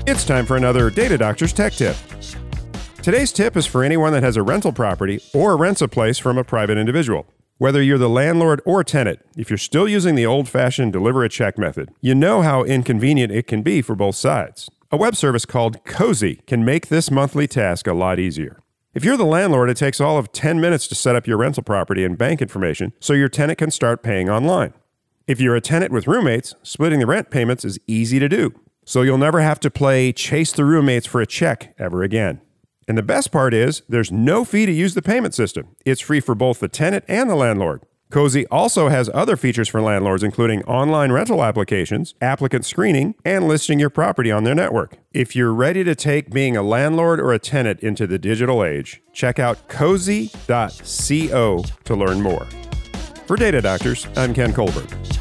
It's time for another Data Doctors Tech Tip. Today's tip is for anyone that has a rental property or rents a place from a private individual. Whether you're the landlord or tenant, if you're still using the old-fashioned deliver a check method, you know how inconvenient it can be for both sides. A web service called Cozy can make this monthly task a lot easier. If you're the landlord, it takes all of 10 minutes to set up your rental property and bank information so your tenant can start paying online. If you're a tenant with roommates, splitting the rent payments is easy to do, so you'll never have to play chase the roommates for a check ever again. And the best part is, there's no fee to use the payment system. It's free for both the tenant and the landlord. Cozy also has other features for landlords, including online rental applications, applicant screening, and listing your property on their network. If you're ready to take being a landlord or a tenant into the digital age, check out cozy.co to learn more. For Data Doctors, I'm Ken Colbert.